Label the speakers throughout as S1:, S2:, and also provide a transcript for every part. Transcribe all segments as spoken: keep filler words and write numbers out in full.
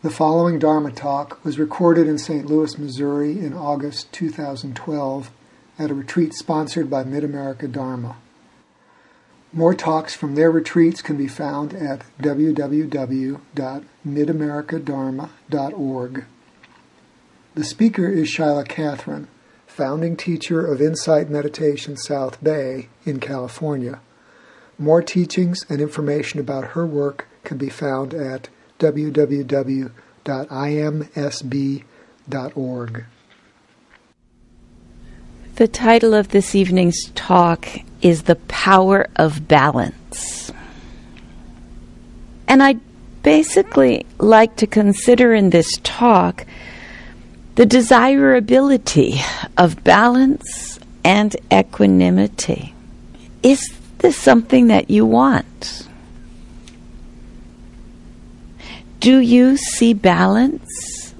S1: The following Dharma talk was recorded in Saint Louis, Missouri in August two thousand twelve at a retreat sponsored by Mid-America Dharma. More talks from their retreats can be found at w w w dot mid america dharma dot org. The speaker is Shaila Catherine, founding teacher of Insight Meditation South Bay in California. More teachings and information about her work can be found at w w w dot i m s b dot org.
S2: The title of this evening's talk is The Power of Balance. And I'd basically like to consider in this talk the desirability of balance and equanimity. Is this something that you want? Do you see balance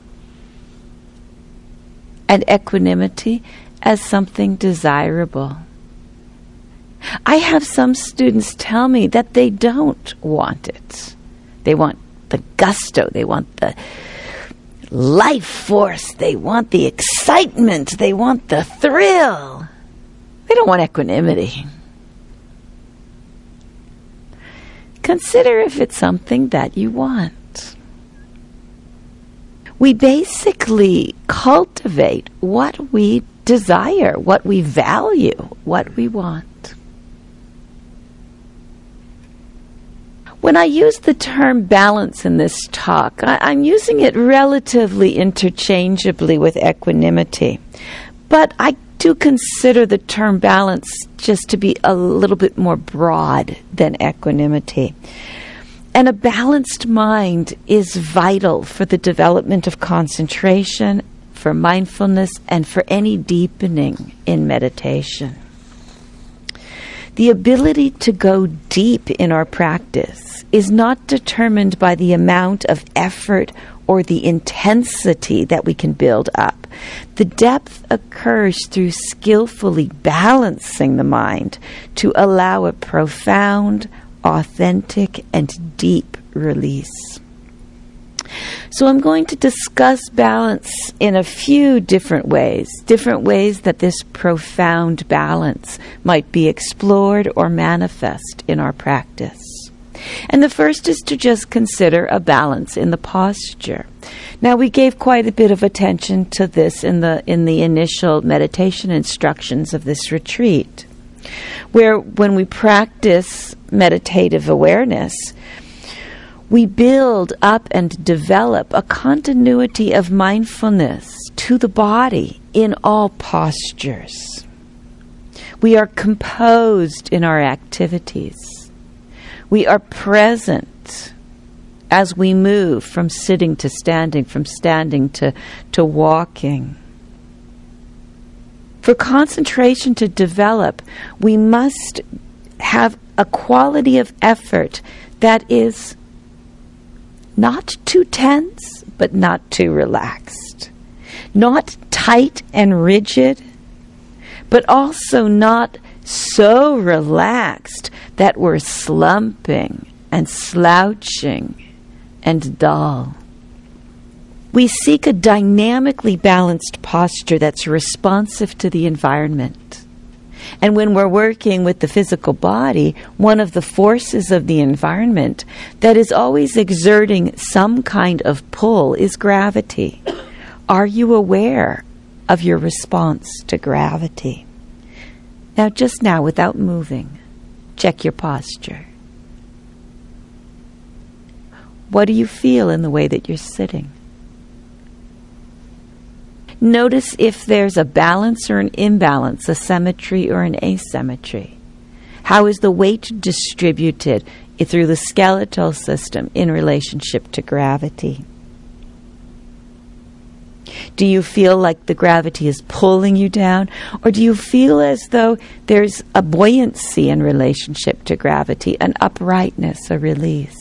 S2: and equanimity as something desirable? I have some students tell me that they don't want it. They want the gusto, they want the life force, they want the excitement, they want the thrill. They don't want equanimity. Consider if it's something that you want. We basically cultivate what we desire, what we value, what we want. When I use the term balance in this talk, I, I'm using it relatively interchangeably with equanimity. But I do consider the term balance just to be a little bit more broad than equanimity. And a balanced mind is vital for the development of concentration, for mindfulness, and for any deepening in meditation. The ability to go deep in our practice is not determined by the amount of effort or the intensity that we can build up. The depth occurs through skillfully balancing the mind to allow a profound, authentic, and deep release. So I'm going to discuss balance in a few different ways, different ways that this profound balance might be explored or manifest in our practice. And the first is to just consider a balance in the posture. Now, we gave quite a bit of attention to this in the in the initial meditation instructions of this retreat, where when we practice meditative awareness, we build up and develop a continuity of mindfulness to the body in all postures. We are composed in our activities. We are present as we move from sitting to standing, from standing to, to walking. For concentration to develop, we must have a quality of effort that is not too tense, but not too relaxed. Not tight and rigid, but also not so relaxed that we're slumping and slouching and dull. We seek a dynamically balanced posture that's responsive to the environment. And when we're working with the physical body, one of the forces of the environment that is always exerting some kind of pull is gravity. Are you aware of your response to gravity? Now, just now, without moving, check your posture. What do you feel in the way that you're sitting? Notice if there's a balance or an imbalance, a symmetry or an asymmetry. How is the weight distributed through the skeletal system in relationship to gravity? Do you feel like the gravity is pulling you down? Or do you feel as though there's a buoyancy in relationship to gravity, an uprightness, a release?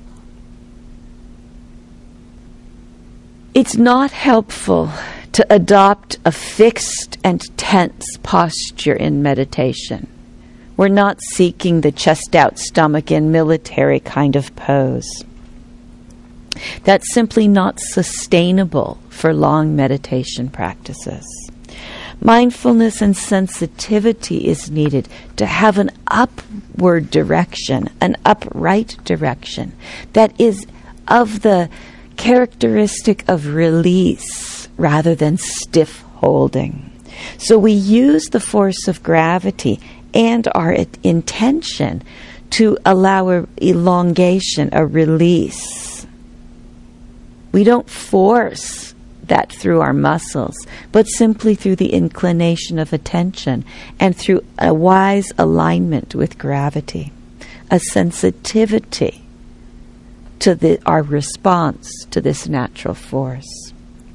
S2: It's not helpful to adopt a fixed and tense posture in meditation. We're not seeking the chest out, stomach in, military kind of pose. That's simply not sustainable for long meditation practices. Mindfulness and sensitivity is needed to have an upward direction, an upright direction that is of the characteristic of release rather than stiff holding. So we use the force of gravity and our intention to allow a elongation, a release. We don't force that through our muscles, but simply through the inclination of attention and through a wise alignment with gravity, a sensitivity to the, our response to this natural force.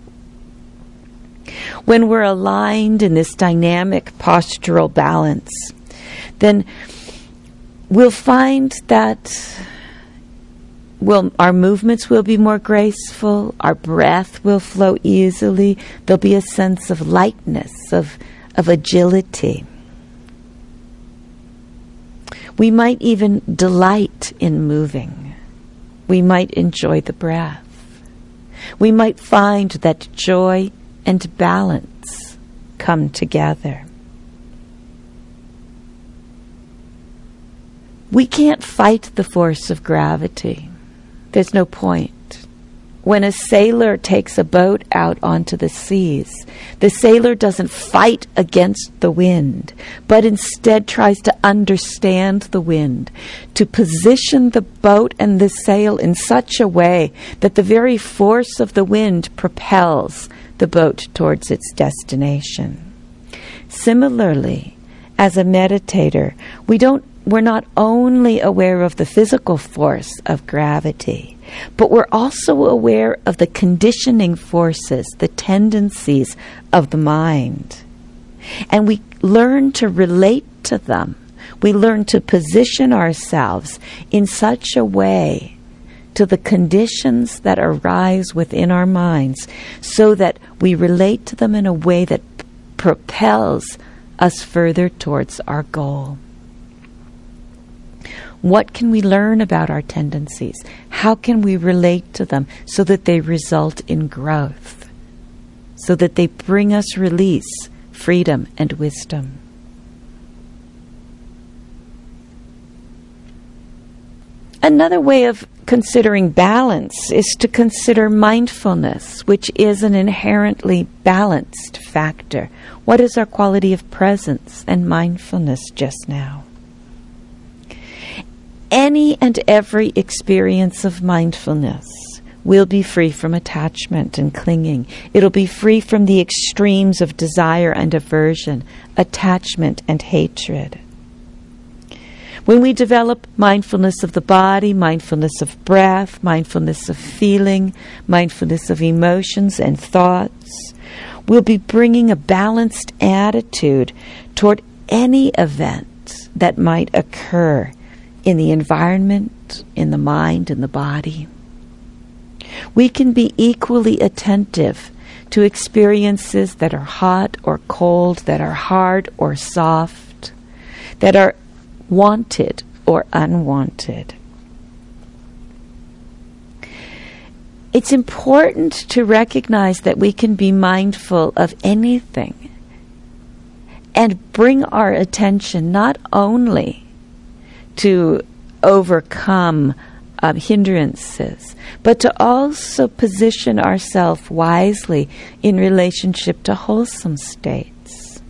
S2: When we're aligned in this dynamic postural balance, then we'll find that we'll, our movements will be more graceful, our breath will flow easily, there'll be a sense of lightness, of, of agility. We might even delight in moving. We might enjoy the breath. We might find that joy and balance come together. We can't fight the force of gravity. There's no point. When a sailor takes a boat out onto the seas, the sailor doesn't fight against the wind, but instead tries to understand the wind, to position the boat and the sail in such a way that the very force of the wind propels the boat towards its destination. Similarly, as a meditator, we don't we're not only aware of the physical force of gravity, but we're also aware of the conditioning forces, the tendencies of the mind. And we learn to relate to them. We learn to position ourselves in such a way to the conditions that arise within our minds so that we relate to them in a way that p- propels us further towards our goal. What can we learn about our tendencies? How can we relate to them so that they result in growth, so that they bring us release, freedom, and wisdom? Another way of considering balance is to consider mindfulness, which is an inherently balanced factor. What is our quality of presence and mindfulness just now? Any and every experience of mindfulness will be free from attachment and clinging. It'll be free from the extremes of desire and aversion, attachment and hatred. When we develop mindfulness of the body, mindfulness of breath, mindfulness of feeling, mindfulness of emotions and thoughts, we'll be bringing a balanced attitude toward any event that might occur in the environment, in the mind, in the body. We can be equally attentive to experiences that are hot or cold, that are hard or soft, that are wanted or unwanted. It's important to recognize that we can be mindful of anything and bring our attention not only to overcome um, hindrances, but to also position ourselves wisely in relationship to wholesome states.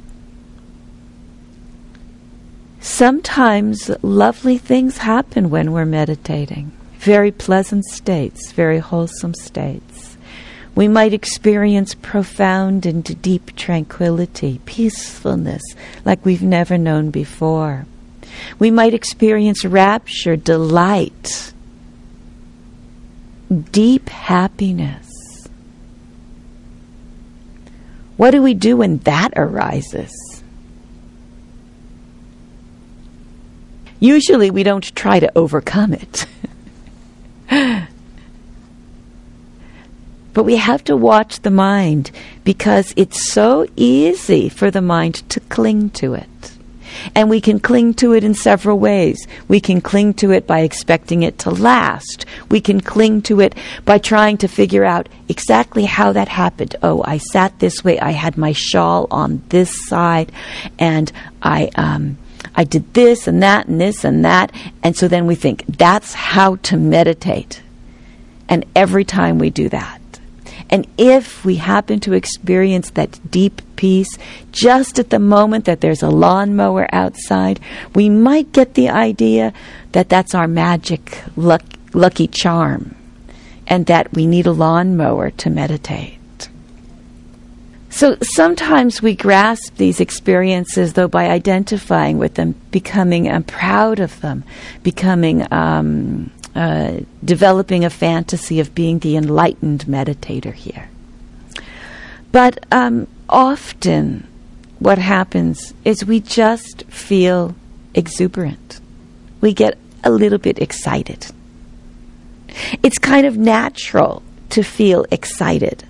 S2: Sometimes lovely things happen when we're meditating. Very pleasant states, very wholesome states. We might experience profound and deep tranquility, peacefulness, like we've never known before. We might experience rapture, delight, deep happiness. What do we do when that arises? Usually we don't try to overcome it. But we have to watch the mind because it's so easy for the mind to cling to it. And we can cling to it in several ways. We can cling to it by expecting it to last. We can cling to it by trying to figure out exactly how that happened. Oh, I sat this way. I had my shawl on this side, and I um, I did this and that and this and that. And so then we think, that's how to meditate. And every time we do that, and if we happen to experience that deep peace just at the moment that there's a lawnmower outside, we might get the idea that that's our magic luck, lucky charm, and that we need a lawnmower to meditate. So sometimes we grasp these experiences, though, by identifying with them, becoming uh, proud of them, becoming... Um, Uh, developing a fantasy of being the enlightened meditator here. But um, often what happens is we just feel exuberant. We get a little bit excited. It's kind of natural to feel excited.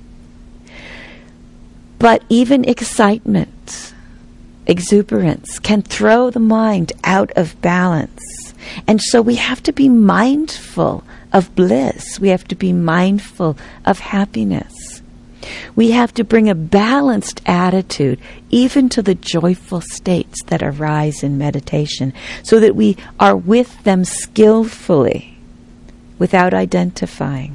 S2: But even excitement, exuberance, can throw the mind out of balance. And so we have to be mindful of bliss. We have to be mindful of happiness. We have to bring a balanced attitude even to the joyful states that arise in meditation, so that we are with them skillfully without identifying.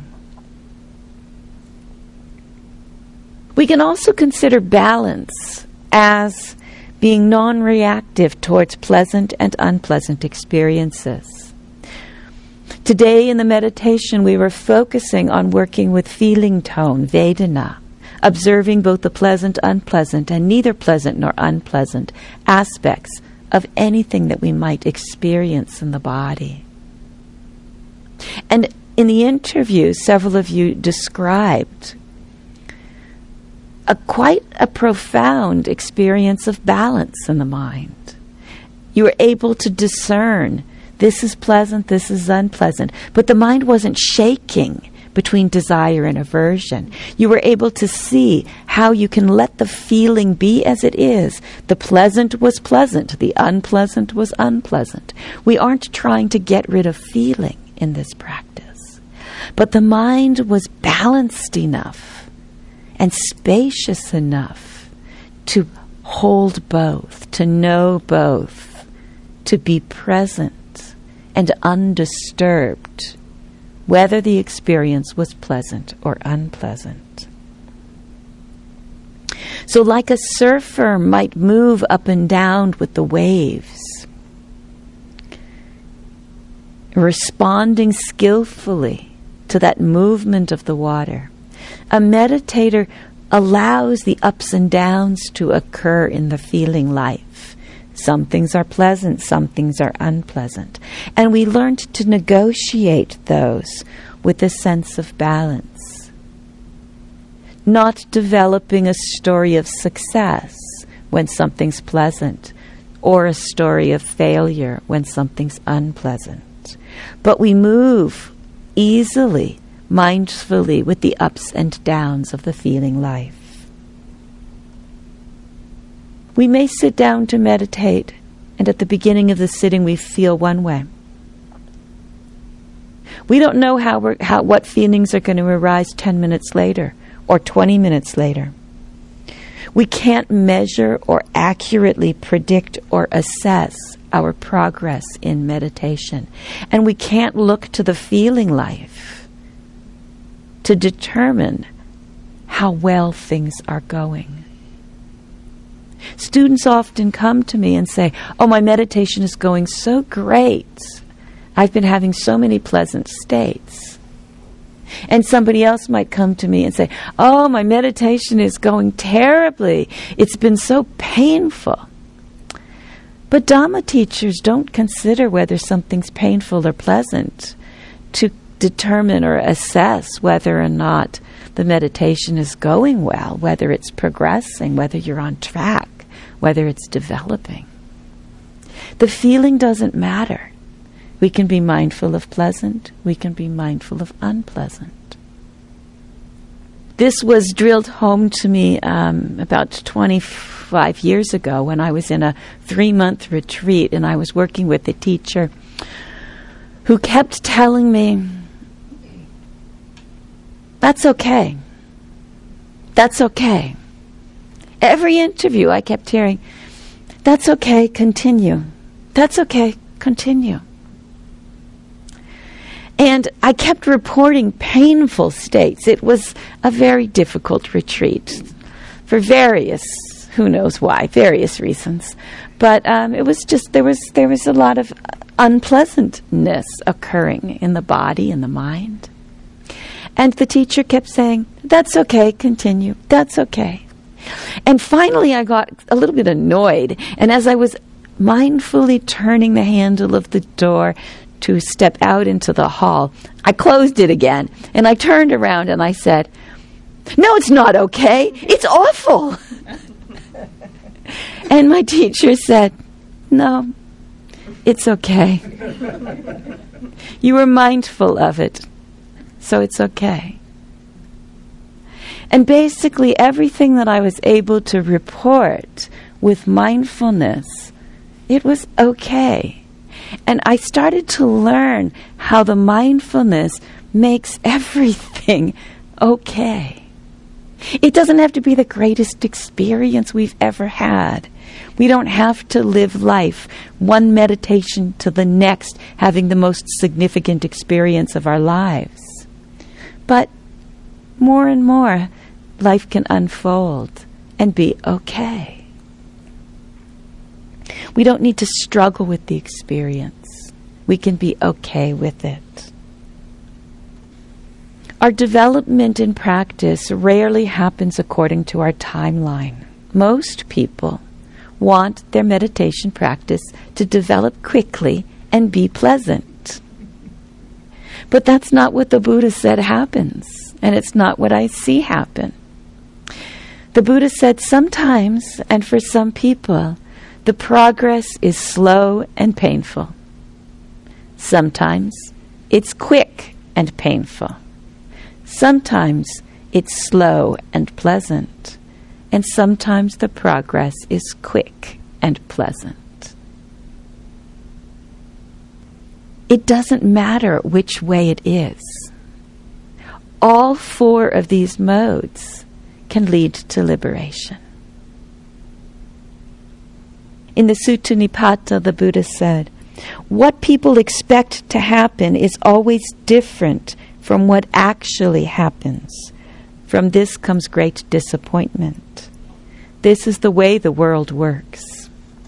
S2: We can also consider balance as being non-reactive towards pleasant and unpleasant experiences. Today in the meditation, we were focusing on working with feeling tone, Vedana, observing both the pleasant, unpleasant, and neither pleasant nor unpleasant aspects of anything that we might experience in the body. And in the interview, several of you described a quite a profound experience of balance in the mind. You were able to discern, this is pleasant, this is unpleasant, but the mind wasn't shaking between desire and aversion. You were able to see how you can let the feeling be as it is. The pleasant was pleasant, the unpleasant was unpleasant. We aren't trying to get rid of feeling in this practice, but the mind was balanced enough and spacious enough to hold both, to know both, to be present and undisturbed, whether the experience was pleasant or unpleasant. So like a surfer might move up and down with the waves, responding skillfully to that movement of the water, a meditator allows the ups and downs to occur in the feeling life. Some things are pleasant, some things are unpleasant. And we learned to negotiate those with a sense of balance. Not developing a story of success when something's pleasant, or a story of failure when something's unpleasant. But we move easily, mindfully with the ups and downs of the feeling life. We may sit down to meditate, and at the beginning of the sitting we feel one way. We don't know how we're, how what feelings are going to arise ten minutes later or twenty minutes later. We can't measure or accurately predict or assess our progress in meditation, and we can't look to the feeling life to determine how well things are going. Students often come to me and say, oh, my meditation is going so great. I've been having so many pleasant states. And somebody else might come to me and say, oh, my meditation is going terribly. It's been so painful. But Dhamma teachers don't consider whether something's painful or pleasant to determine or assess whether or not the meditation is going well, whether it's progressing, whether you're on track, whether it's developing. The feeling doesn't matter. We can be mindful of pleasant, we can be mindful of unpleasant. This was drilled home to me um, about twenty, twenty-five years ago when I was in a three-month retreat and I was working with a teacher who kept telling me, that's okay. That's okay. Every interview I kept hearing, that's okay, continue. That's okay, continue. And I kept reporting painful states. It was a very difficult retreat for various, who knows why, various reasons. But um, it was just, there was there was a lot of unpleasantness occurring in the body and the mind. And the teacher kept saying, that's okay, continue, that's okay. And finally I got a little bit annoyed. And as I was mindfully turning the handle of the door to step out into the hall, I closed it again. And I turned around and I said, no, it's not okay. It's awful. And my teacher said, no, it's okay. You were mindful of it, so it's okay. And basically everything that I was able to report with mindfulness, it was okay. And I started to learn how the mindfulness makes everything okay. It doesn't have to be the greatest experience we've ever had. We don't have to live life one meditation to the next, having the most significant experience of our lives. But more and more, life can unfold and be okay. We don't need to struggle with the experience. We can be okay with it. Our development in practice rarely happens according to our timeline. Most people want their meditation practice to develop quickly and be pleasant. But that's not what the Buddha said happens, and it's not what I see happen. The Buddha said sometimes, and for some people, the progress is slow and painful. Sometimes it's quick and painful. Sometimes it's slow and pleasant, and sometimes the progress is quick and pleasant. It doesn't matter which way it is. All four of these modes can lead to liberation. In the Sutta Nipata, the Buddha said, what people expect to happen is always different from what actually happens. From this comes great disappointment. This is the way the world works.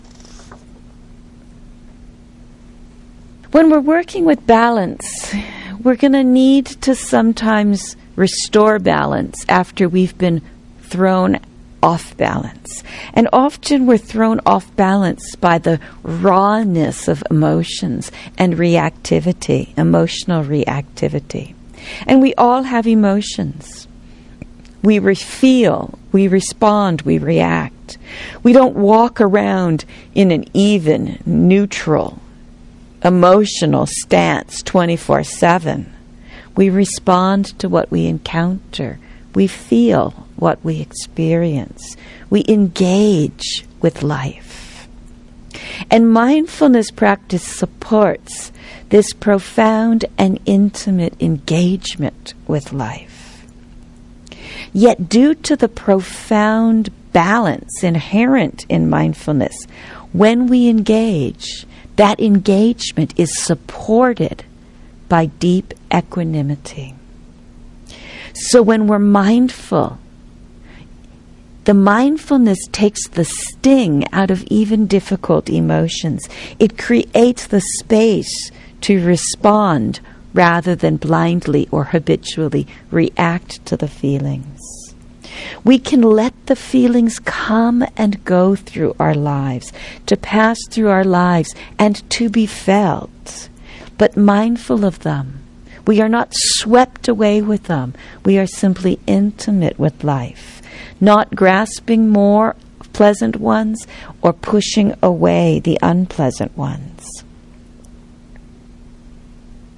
S2: When we're working with balance, we're going to need to sometimes restore balance after we've been thrown off balance. And often we're thrown off balance by the rawness of emotions and reactivity, emotional reactivity. And we all have emotions. We re- feel, we respond, we react. We don't walk around in an even, neutral, emotional stance twenty-four seven. We respond to what we encounter. We feel what we experience. We engage with life. And mindfulness practice supports this profound and intimate engagement with life. Yet due to the profound balance inherent in mindfulness, when we engage, that engagement is supported by deep equanimity. So when we're mindful, the mindfulness takes the sting out of even difficult emotions. It creates the space to respond rather than blindly or habitually react to the feelings. We can let the feelings come and go through our lives, to pass through our lives and to be felt, but mindful of them. We are not swept away with them. We are simply intimate with life, not grasping more pleasant ones or pushing away the unpleasant ones.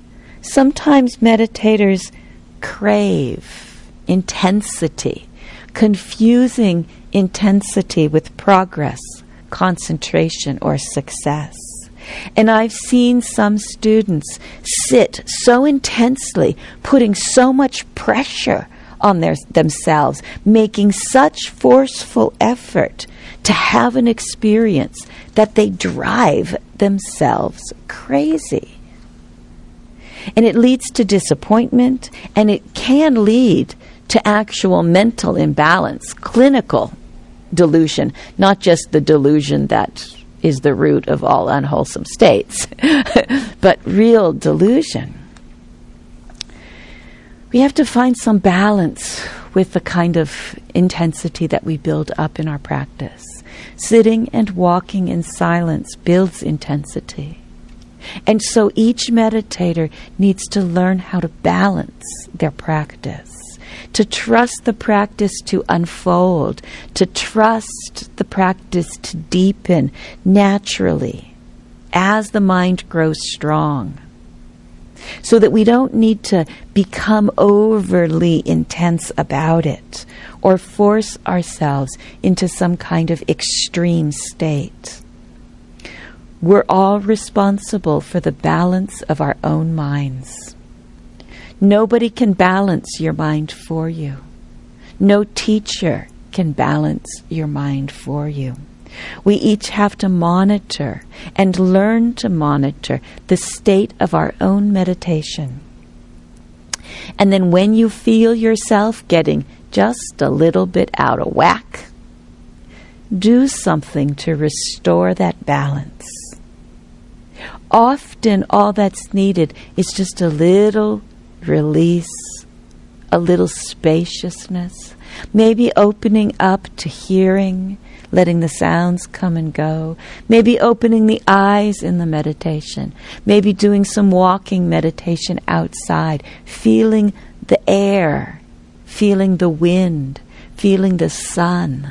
S2: Sometimes meditators crave intensity, confusing intensity with progress, concentration, or success. And I've seen some students sit so intensely, putting so much pressure on their, themselves, making such forceful effort to have an experience that they drive themselves crazy. And it leads to disappointment, and it can lead to actual mental imbalance, clinical delusion, not just the delusion that is the root of all unwholesome states, but real delusion. We have to find some balance with the kind of intensity that we build up in our practice. Sitting and walking in silence builds intensity. And so each meditator needs to learn how to balance their practice, to trust the practice to unfold, to trust the practice to deepen naturally as the mind grows strong, so that we don't need to become overly intense about it or force ourselves into some kind of extreme state. We're all responsible for the balance of our own minds. Nobody can balance your mind for you. No teacher can balance your mind for you. We each have to monitor and learn to monitor the state of our own meditation. And then when you feel yourself getting just a little bit out of whack, do something to restore that balance. Often all that's needed is just a little release, a little spaciousness, maybe opening up to hearing, letting the sounds come and go, maybe opening the eyes in the meditation, maybe doing some walking meditation outside, feeling the air, feeling the wind, feeling the sun,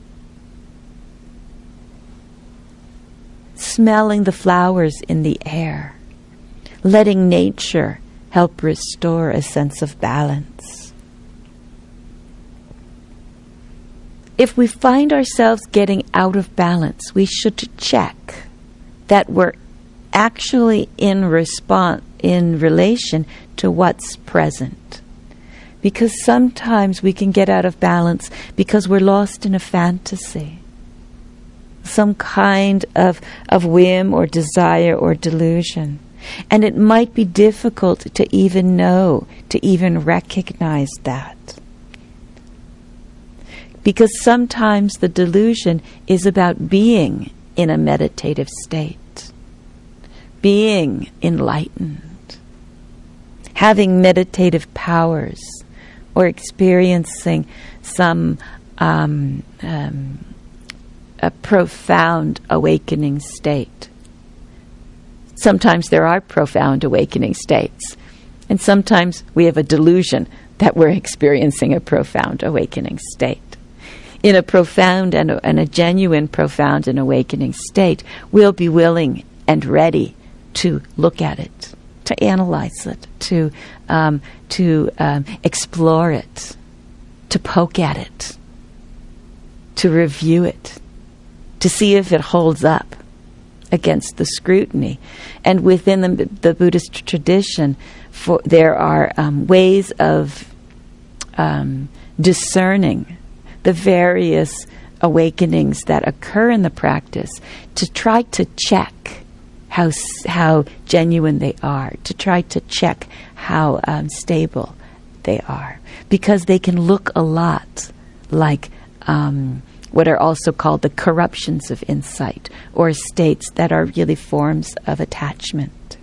S2: smelling the flowers in the air, letting nature help restore a sense of balance. If we find ourselves getting out of balance, we should check that we're actually in response, in relation to what's present. Because sometimes we can get out of balance because we're lost in a fantasy, some kind of, of whim or desire or delusion. And it might be difficult to even know, to even recognize that. Because sometimes the delusion is about being in a meditative state, being enlightened, having meditative powers, or experiencing some um, um, a profound awakening state. Sometimes there are profound awakening states, and sometimes we have a delusion that we're experiencing a profound awakening state. In a profound and a, and a genuine profound and awakening state, we'll be willing and ready to look at it, to analyze it, to um, to um, explore it, to poke at it, to review it, to see if it holds up against the scrutiny. And within the, the Buddhist tradition, for, there are um, ways of um, discerning the various awakenings that occur in the practice, to try to check how how genuine they are, to try to check how um, stable they are, because they can look a lot like um, what are also called the corruptions of insight, or states that are really forms of attachment.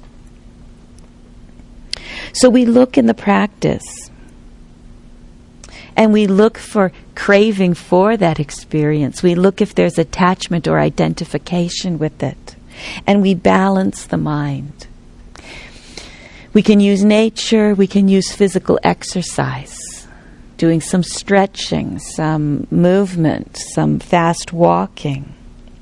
S2: So we look in the practice, and we look for craving for that experience. We look if there's attachment or identification with it. And we balance the mind. We can use nature, we can use physical exercise, doing some stretching, some movement, some fast walking.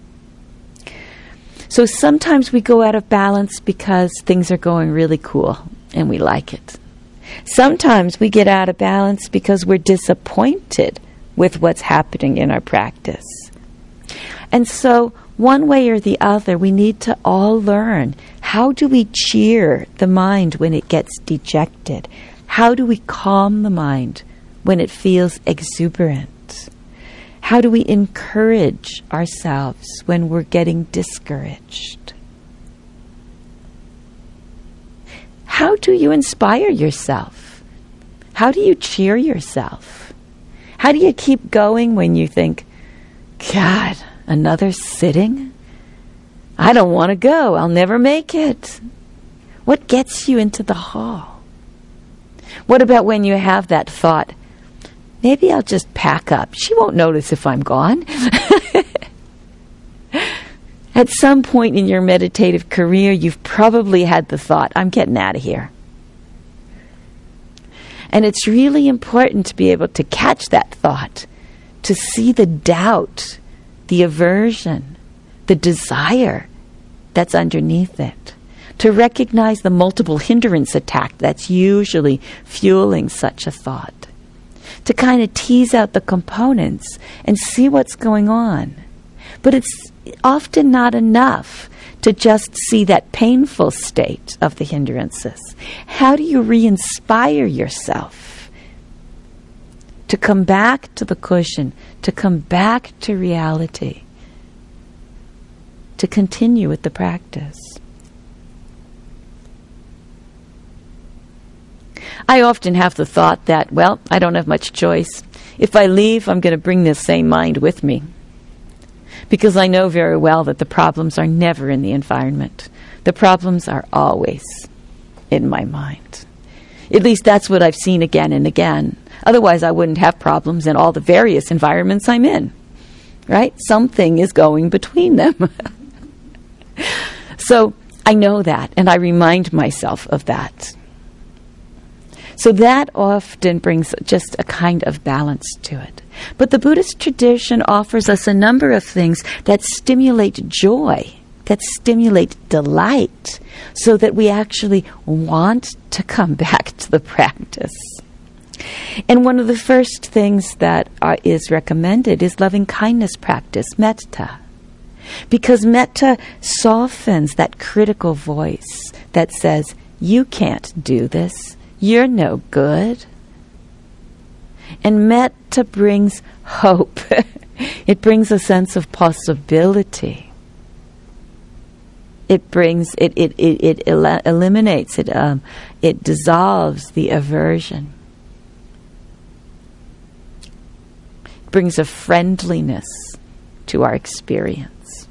S2: So sometimes we go out of balance because things are going really cool and we like it. Sometimes we get out of balance because we're disappointed with what's happening in our practice. And so, one way or the other, we need to all learn, how do we cheer the mind when it gets dejected? How do we calm the mind when it feels exuberant? How do we encourage ourselves when we're getting discouraged? How do you inspire yourself? How do you cheer yourself? How do you keep going when you think, God, another sitting? I don't want to go. I'll never make it. What gets you into the hall? What about when you have that thought, maybe I'll just pack up. She won't notice if I'm gone. At some point in your meditative career, you've probably had the thought, I'm getting out of here. And it's really important to be able to catch that thought, to see the doubt, the aversion, the desire that's underneath it, to recognize the multiple hindrance attack that's usually fueling such a thought, to kind of tease out the components and see what's going on. But it's often not enough to just see that painful state of the hindrances. How do you re-inspire yourself to come back to the cushion, to come back to reality, to continue with the practice? I often have the thought that, well, I don't have much choice. If I leave, I'm going to bring this same mind with me. Because I know very well that the problems are never in the environment. The problems are always in my mind. At least that's what I've seen again and again. Otherwise, I wouldn't have problems in all the various environments I'm in. Right? Something is going between them. So I know that, and I remind myself of that. So that often brings just a kind of balance to it. But the Buddhist tradition offers us a number of things that stimulate joy, that stimulate delight, so that we actually want to come back to the practice. And one of the first things that are, is recommended is loving kindness practice, metta. Because metta softens that critical voice that says, you can't do this. You're no good. And metta brings hope. It brings a sense of possibility. It brings, it it it, it el- eliminates, it um, it dissolves the aversion. It brings a friendliness to our experience.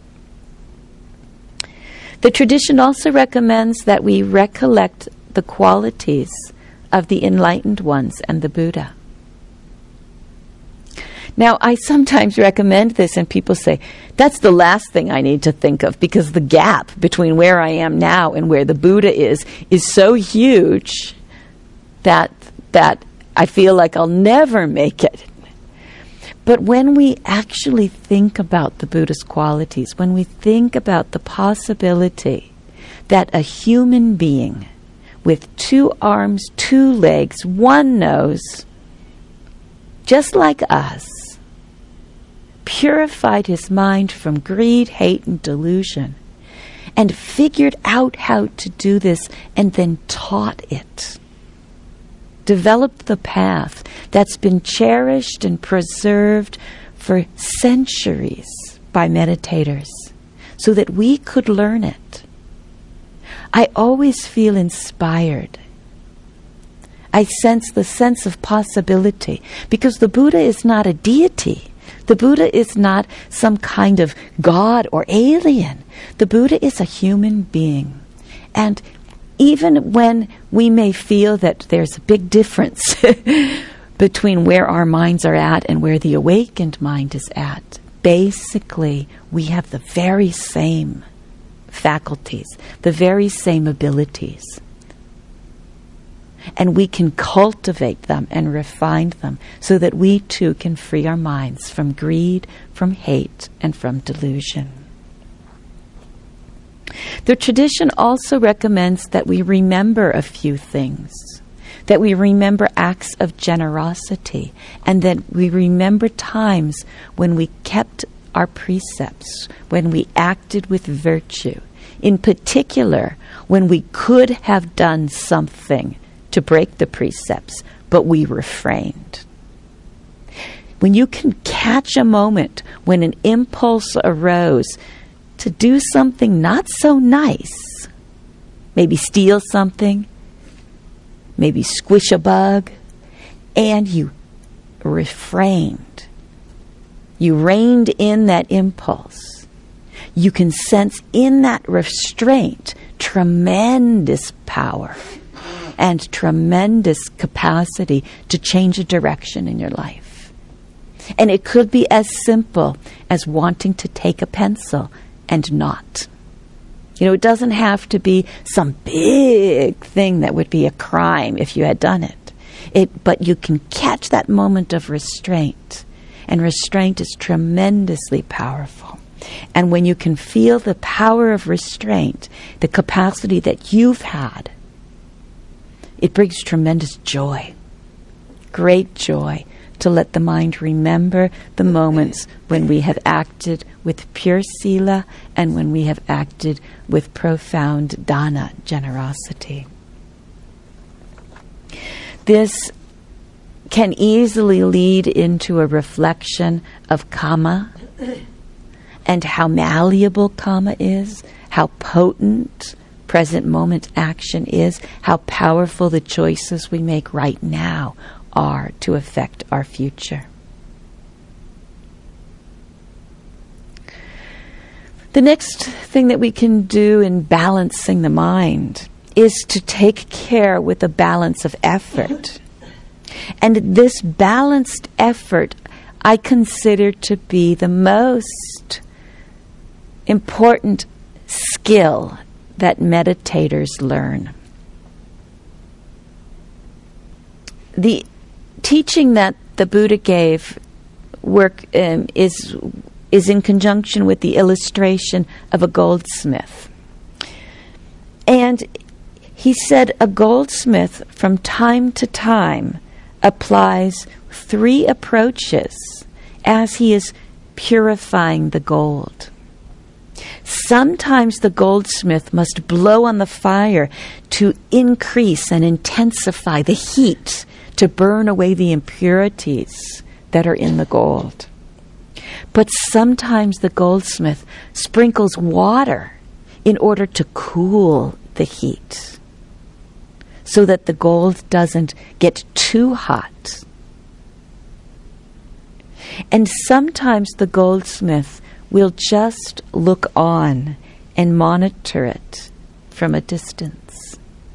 S2: The tradition also recommends that we recollect the qualities of the enlightened ones and the Buddha. Now, I sometimes recommend this and people say, that's the last thing I need to think of, because the gap between where I am now and where the Buddha is is so huge that that I feel like I'll never make it. But when we actually think about the Buddha's qualities, when we think about the possibility that a human being with two arms, two legs, one nose, just like us, purified his mind from greed, hate, and delusion, and figured out how to do this and then taught it. Developed the path that's been cherished and preserved for centuries by meditators so that we could learn it. I always feel inspired. I sense the sense of possibility, because the Buddha is not a deity. The Buddha is not some kind of god or alien. The Buddha is a human being. And even when we may feel that there's a big difference between where our minds are at and where the awakened mind is at, basically we have the very same faculties, the very same abilities. And we can cultivate them and refine them so that we too can free our minds from greed, from hate, and from delusion. The tradition also recommends that we remember a few things. that we remember acts of generosity, and that we remember times when we kept our precepts, when we acted with virtue, in particular, when we could have done something to break the precepts, but we refrained. When you can catch a moment when an impulse arose to do something not so nice, maybe steal something, maybe squish a bug, and you refrained. You reined in that impulse. You can sense in that restraint tremendous power and tremendous capacity to change a direction in your life. And it could be as simple as wanting to take a pencil and not. You know, it doesn't have to be some big thing that would be a crime if you had done it. It, but you can catch that moment of restraint. And restraint is tremendously powerful. And when you can feel the power of restraint, the capacity that you've had, it brings tremendous joy, great joy, to let the mind remember the moments when we have acted with pure sila and when we have acted with profound dana, generosity. This can easily lead into a reflection of kama and how malleable kama is, how potent present moment action is, how powerful the choices we make right now are to affect our future. The next thing that we can do in balancing the mind is to take care with the balance of effort. And this balanced effort I consider to be the most important skill that meditators learn. The teaching that the Buddha gave work um, is is in conjunction with the illustration of a goldsmith. And he said a goldsmith from time to time applies three approaches as he is purifying the gold. Sometimes the goldsmith must blow on the fire to increase and intensify the heat to burn away the impurities that are in the gold. But sometimes the goldsmith sprinkles water in order to cool the heat so that the gold doesn't get too hot. And sometimes the goldsmith will just look on and monitor it from a distance.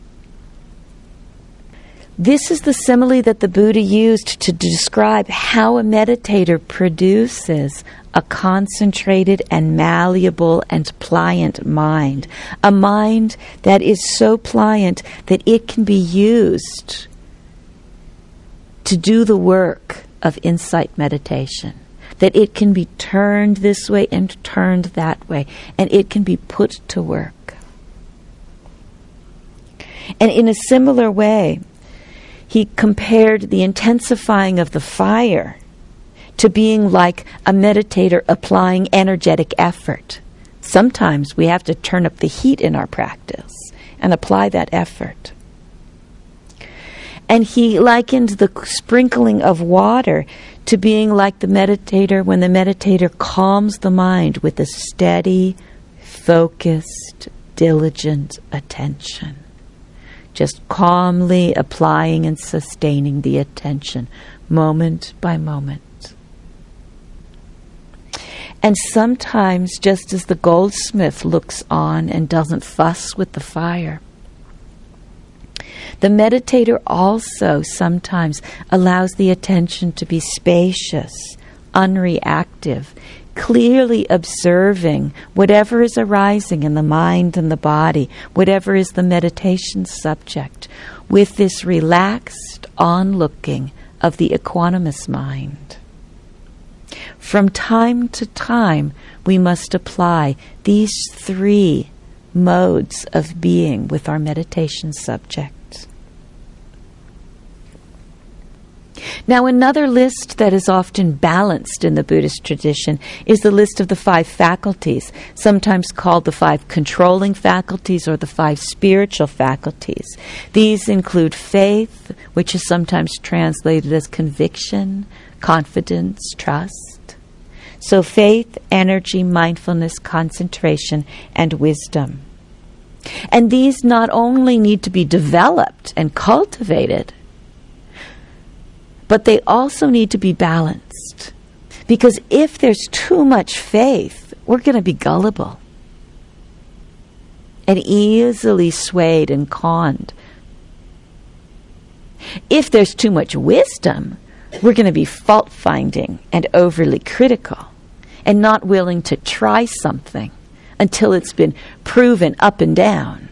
S2: This is the simile that the Buddha used to describe how a meditator produces a concentrated and malleable and pliant mind, a mind that is so pliant that it can be used to do the work of insight meditation, that it can be turned this way and turned that way, and it can be put to work. And in a similar way, he compared the intensifying of the fire to being like a meditator applying energetic effort. Sometimes we have to turn up the heat in our practice and apply that effort. And he likened the sprinkling of water to being like the meditator when the meditator calms the mind with a steady, focused, diligent attention. Just calmly applying and sustaining the attention, moment by moment. And sometimes, just as the goldsmith looks on and doesn't fuss with the fire, the meditator also sometimes allows the attention to be spacious, unreactive, clearly observing whatever is arising in the mind and the body, whatever is the meditation subject, with this relaxed onlooking of the equanimous mind. From time to time, we must apply these three modes of being with our meditation subject. Now, another list that is often balanced in the Buddhist tradition is the list of the five faculties, sometimes called the five controlling faculties or the five spiritual faculties. These include faith, which is sometimes translated as conviction, confidence, trust. So faith, energy, mindfulness, concentration, and wisdom. And these not only need to be developed and cultivated, but they also need to be balanced. Because if there's too much faith, we're going to be gullible and easily swayed and conned. If there's too much wisdom, we're going to be fault-finding and overly critical and not willing to try something until it's been proven up and down.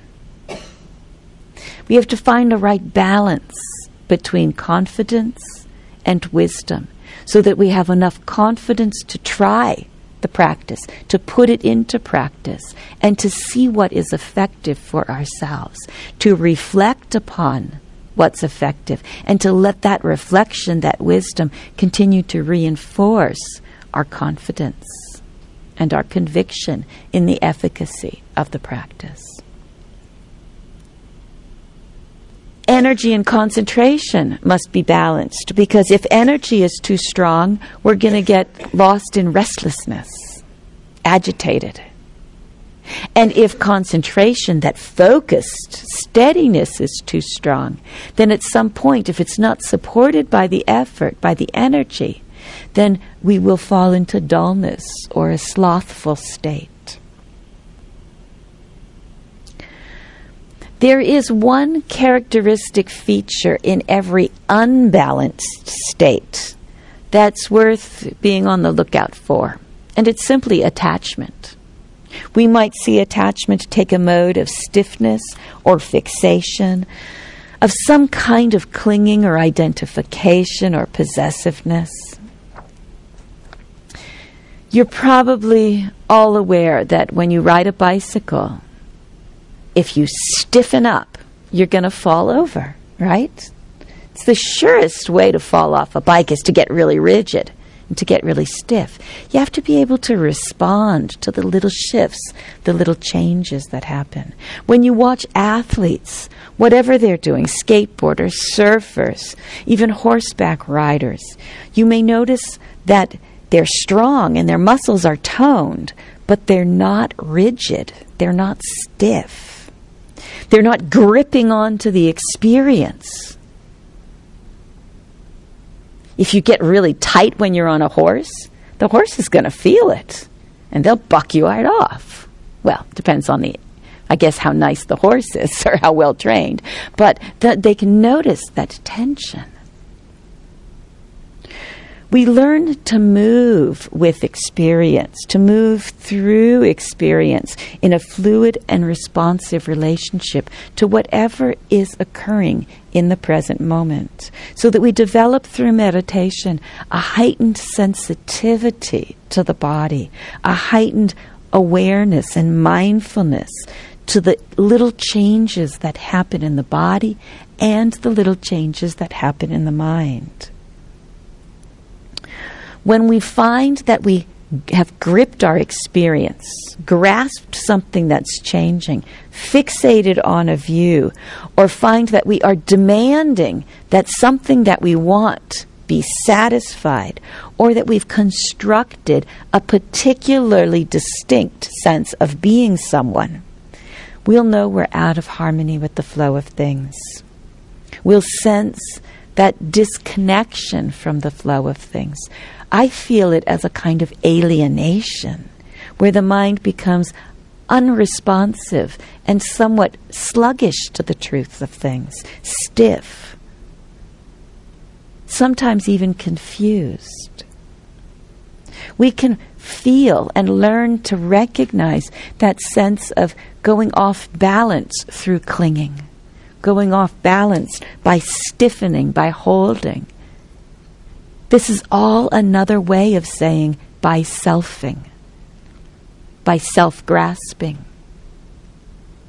S2: We have to find the right balance between confidence and wisdom, so that we have enough confidence to try the practice, to put it into practice, and to see what is effective for ourselves, to reflect upon what's effective, and to let that reflection, that wisdom, continue to reinforce our confidence and our conviction in the efficacy of the practice. Energy and concentration must be balanced, because if energy is too strong, we're going to get lost in restlessness, agitated. And if concentration, that focused steadiness, is too strong, then at some point, if it's not supported by the effort, by the energy, then we will fall into dullness or a slothful state. There is one characteristic feature in every unbalanced state that's worth being on the lookout for, and it's simply attachment. We might see attachment take a mode of stiffness or fixation, of some kind of clinging or identification or possessiveness. You're probably all aware that when you ride a bicycle, if you stiffen up, you're going to fall over, right? It's the surest way to fall off a bike is to get really rigid and to get really stiff. You have to be able to respond to the little shifts, the little changes that happen. When you watch athletes, whatever they're doing, skateboarders, surfers, even horseback riders, you may notice that they're strong and their muscles are toned, but they're not rigid. They're not stiff. They're not gripping onto the experience. If you get really tight when you're on a horse, the horse is going to feel it, and they'll buck you right off. Well, depends on the, I guess, how nice the horse is or how well trained. But th- they can notice that tension. We learn to move with experience, to move through experience in a fluid and responsive relationship to whatever is occurring in the present moment, so that we develop through meditation a heightened sensitivity to the body, a heightened awareness and mindfulness to the little changes that happen in the body and the little changes that happen in the mind. When we find that we have gripped our experience, grasped something that's changing, fixated on a view, or find that we are demanding that something that we want be satisfied, or that we've constructed a particularly distinct sense of being someone, we'll know we're out of harmony with the flow of things. We'll sense that disconnection from the flow of things. I feel it as a kind of alienation, where the mind becomes unresponsive and somewhat sluggish to the truth of things, stiff, sometimes even confused. We can feel and learn to recognize that sense of going off balance through clinging, going off balance by stiffening, by holding. This is all another way of saying by selfing, by self-grasping,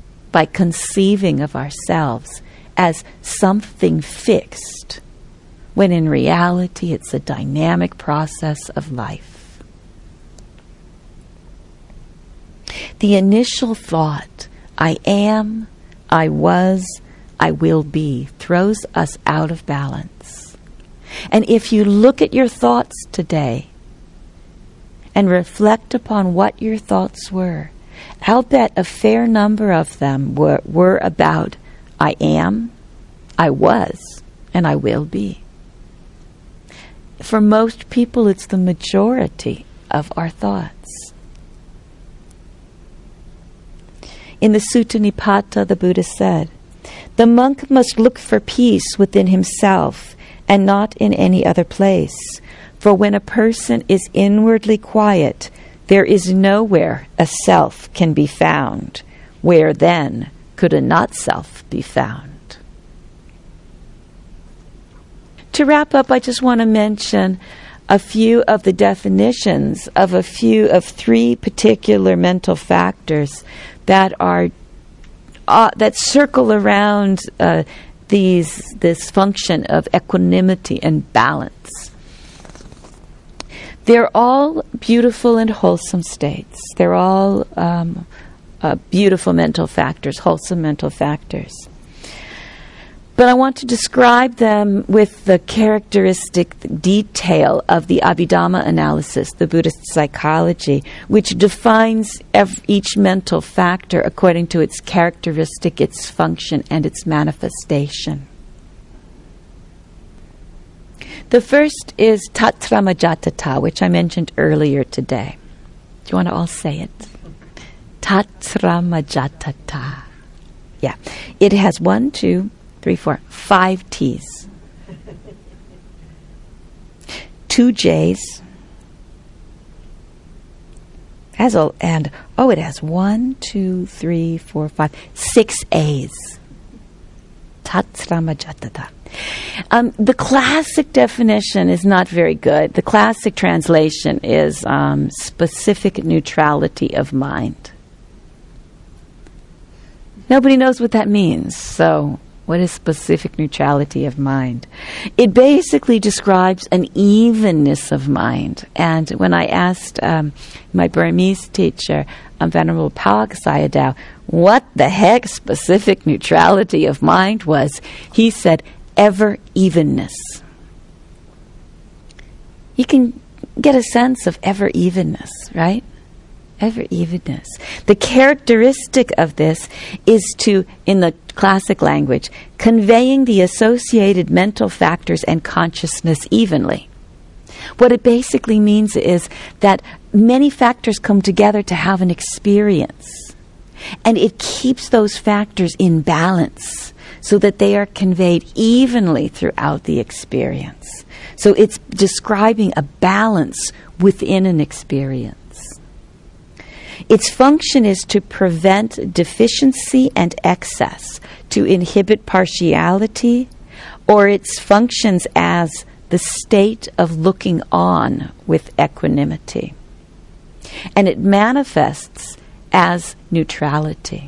S2: by conceiving of ourselves as something fixed when in reality it's a dynamic process of life. The initial thought, I am, I was, I will be, throws us out of balance. And if you look at your thoughts today and reflect upon what your thoughts were, I'll bet a fair number of them were, were about I am, I was, and I will be. For most people, it's the majority of our thoughts. In the Sutta Nipata, the Buddha said, the monk must look for peace within himself and not in any other place. For when a person is inwardly quiet, there is nowhere a self can be found. Where then could a not-self be found? To wrap up, I just want to mention a few of the definitions of a few of three particular mental factors that are uh, that circle around uh, these this function of equanimity and balance. They're all beautiful and wholesome states. They're all um, uh, beautiful mental factors, wholesome mental factors. But I want to describe them with the characteristic detail of the Abhidhamma analysis, the Buddhist psychology, which defines ev- each mental factor according to its characteristic, its function, and its manifestation. The first is Tattramajatata, which I mentioned earlier today. Do you want to all say it? Tattramajatata. Yeah. It has one, two, three, four, five T's. Two J's. Has a, and, oh, it has one, two, three, four, five, six A's. Tattramajatata. Um, the classic definition is not very good. The classic translation is um, specific neutrality of mind. Nobody knows what that means, so what is specific neutrality of mind? It basically describes an evenness of mind. And when I asked um, my Burmese teacher, um, Venerable Pawag Sayadaw, what the heck specific neutrality of mind was, he said, ever evenness. You can get a sense of ever evenness, right? Ever evenness. The characteristic of this is to, in the classic language, conveying the associated mental factors and consciousness evenly. What it basically means is that many factors come together to have an experience, and it keeps those factors in balance so that they are conveyed evenly throughout the experience. So it's describing a balance within an experience. Its function is to prevent deficiency and excess, to inhibit partiality, or its functions as the state of looking on with equanimity. And it manifests as neutrality,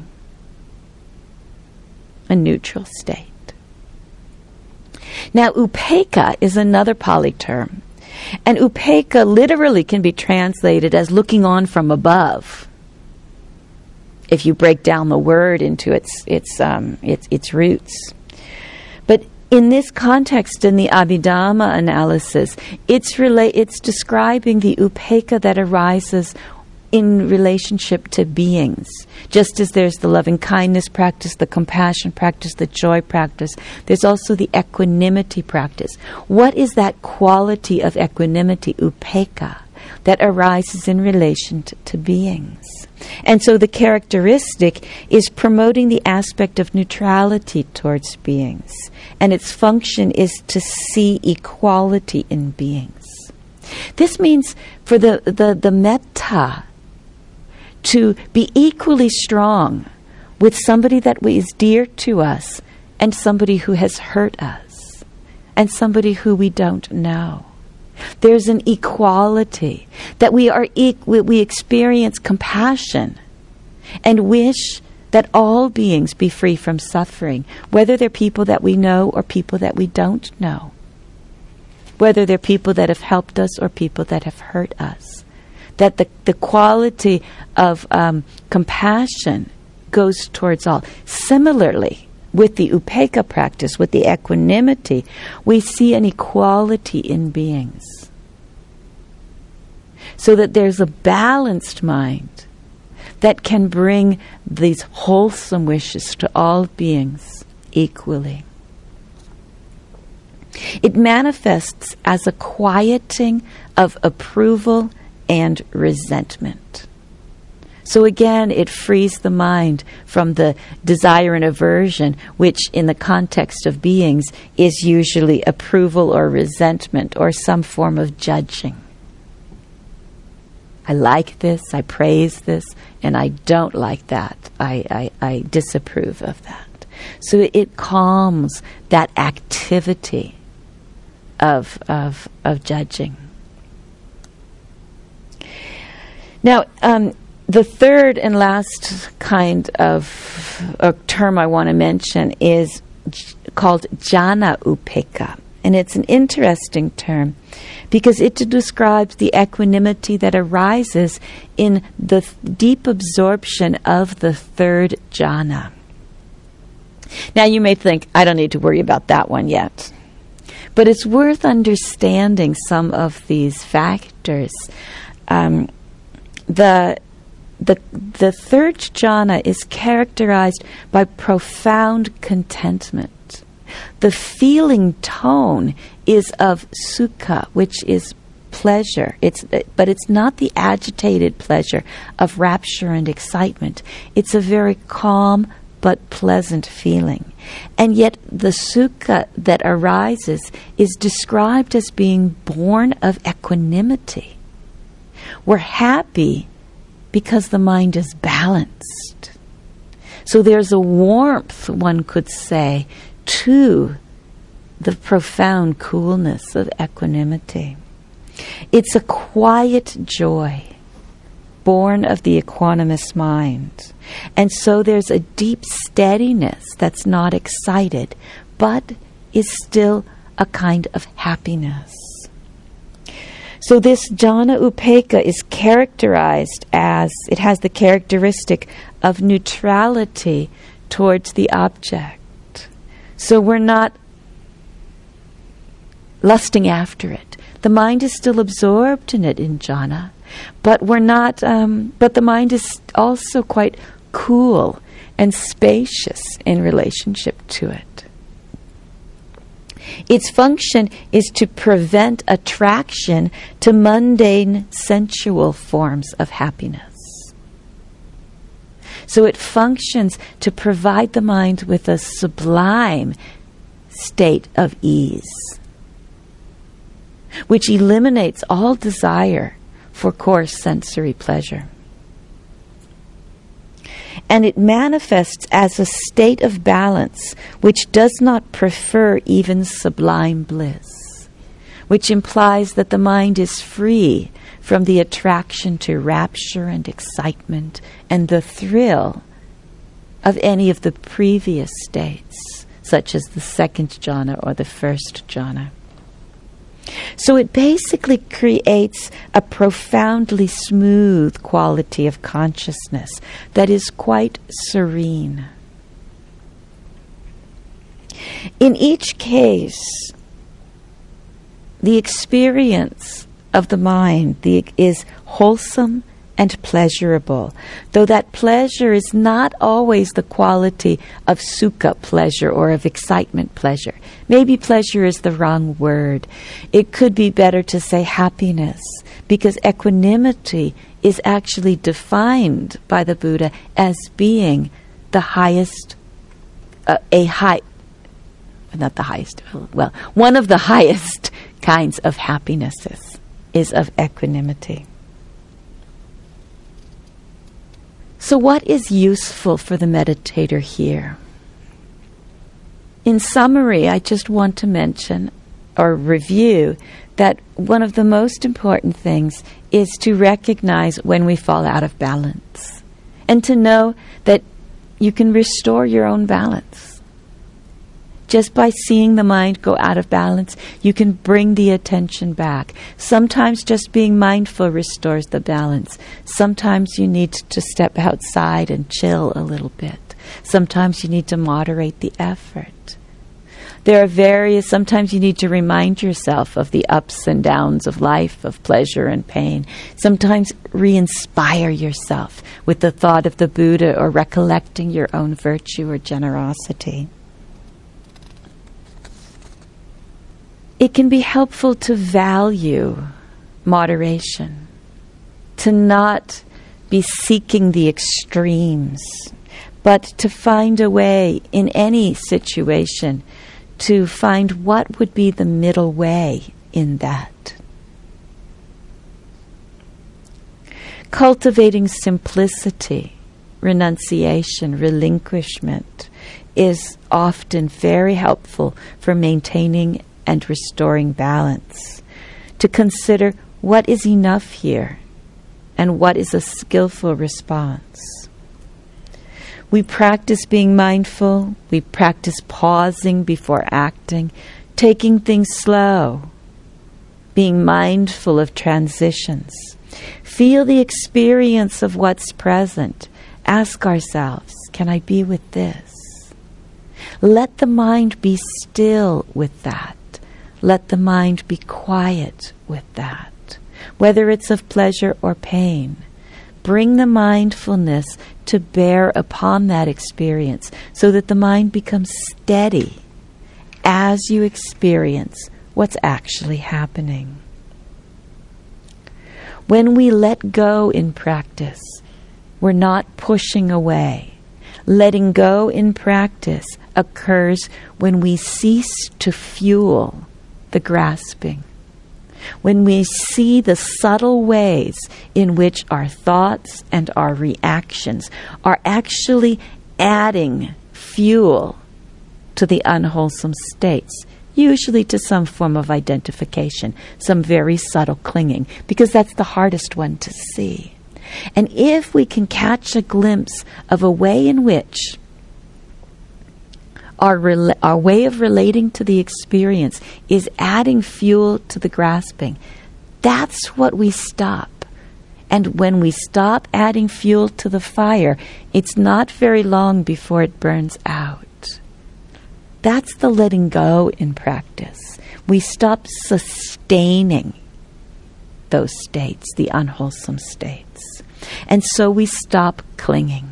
S2: a neutral state. Now, upekkha is another Pali term. And upekkha literally can be translated as looking on from above, if you break down the word into its its um, its, its roots. But in this context, in the Abhidhamma analysis, it's rela- it's describing the upekkha that arises in relationship to beings. Just as there's the loving kindness practice, the compassion practice, the joy practice, there's also the equanimity practice. What is that quality of equanimity, upekkha, that arises in relation to, to beings? And so the characteristic is promoting the aspect of neutrality towards beings. And its function is to see equality in beings. This means for the, the, the metta to be equally strong with somebody that is dear to us and somebody who has hurt us and somebody who we don't know. There's an equality that we are e- we experience compassion and wish that all beings be free from suffering, whether they're people that we know or people that we don't know. whether they're people that have helped us or people that have hurt us. That the, the quality of um, compassion goes towards all. Similarly, with the upekkha practice, with the equanimity, we see an equality in beings. So that there's a balanced mind that can bring these wholesome wishes to all beings equally. It manifests as a quieting of approval and resentment. So again, it frees the mind from the desire and aversion, which in the context of beings is usually approval or resentment or some form of judging. I like this, I praise this, and I don't like that. I, I, I disapprove of that. So it calms that activity of, of, of judging. Now, um, the third and last kind of uh, term I want to mention is j- called jhana upekkha. And it's an interesting term because it describes the equanimity that arises in the th- deep absorption of the third jhana. Now you may think, I don't need to worry about that one yet. But it's worth understanding some of these factors. Um, the the the third jhana is characterized by profound contentment. The feeling tone is of sukha, which is pleasure. It's but it's not the agitated pleasure of rapture and excitement. It's a very calm but pleasant feeling. And yet the sukha that arises is described as being born of equanimity. We're happy because the mind is balanced. So there's a warmth, one could say, to the profound coolness of equanimity. It's a quiet joy born of the equanimous mind. And so there's a deep steadiness that's not excited, but is still a kind of happiness. So this jhana upekkha is characterized as, it has the characteristic of neutrality towards the object. So we're not lusting after it. The mind is still absorbed in it in jhana, but we're not. Um, but the mind is also quite cool and spacious in relationship to it. Its function is to prevent attraction to mundane sensual forms of happiness. So it functions to provide the mind with a sublime state of ease, which eliminates all desire for coarse sensory pleasure. And it manifests as a state of balance which does not prefer even sublime bliss, which implies that the mind is free from the attraction to rapture and excitement and the thrill of any of the previous states, such as the second jhana or the first jhana. So it basically creates a profoundly smooth quality of consciousness that is quite serene. In each case, the experience of the mind the, is wholesome and pleasurable, though that pleasure is not always the quality of sukha pleasure or of excitement pleasure. Maybe pleasure is the wrong word. It could be better to say happiness, because equanimity is actually defined by the Buddha as being the highest, uh, a high, not the highest, well, one of the highest kinds of happinesses is of equanimity. So what is useful for the meditator here? In summary, I just want to mention or review that one of the most important things is to recognize when we fall out of balance and to know that you can restore your own balance. Just by seeing the mind go out of balance, you can bring the attention back. Sometimes just being mindful restores the balance. Sometimes you need to step outside and chill a little bit. Sometimes you need to moderate the effort. There are various, sometimes you need to remind yourself of the ups and downs of life, of pleasure and pain. Sometimes re-inspire yourself with the thought of the Buddha or recollecting your own virtue or generosity. It can be helpful to value moderation, to not be seeking the extremes, but to find a way in any situation to find what would be the middle way in that. Cultivating simplicity, renunciation, relinquishment is often very helpful for maintaining and restoring balance. To consider what is enough here and what is a skillful response. We practice being mindful, we practice pausing before acting, taking things slow, being mindful of transitions. Feel the experience of what's present. Ask ourselves, can I be with this? Let the mind be still with that. Let the mind be quiet with that, whether it's of pleasure or pain. Bring the mindfulness to bear upon that experience so that the mind becomes steady as you experience what's actually happening. When we let go in practice, we're not pushing away. Letting go in practice occurs when we cease to fuel the grasping. When we see the subtle ways in which our thoughts and our reactions are actually adding fuel to the unwholesome states, usually to some form of identification, some very subtle clinging, because that's the hardest one to see. And if we can catch a glimpse of a way in which Our, rela- our way of relating to the experience is adding fuel to the grasping, that's what we stop. And when we stop adding fuel to the fire, it's not very long before it burns out. That's the letting go in practice. We stop sustaining those states, the unwholesome states. And so we stop clinging.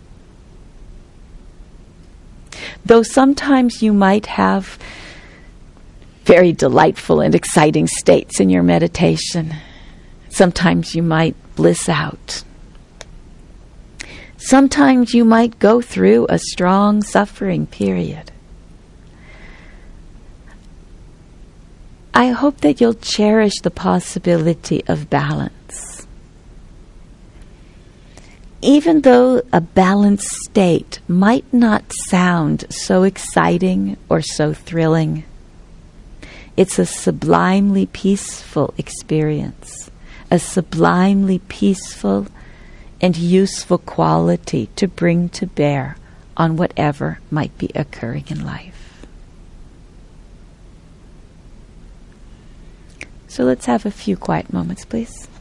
S2: Though sometimes you might have very delightful and exciting states in your meditation, sometimes you might bliss out. Sometimes you might go through a strong suffering period. I hope that you'll cherish the possibility of balance. Even though a balanced state might not sound so exciting or so thrilling, it's a sublimely peaceful experience, a sublimely peaceful and useful quality to bring to bear on whatever might be occurring in life. So let's have a few quiet moments, please.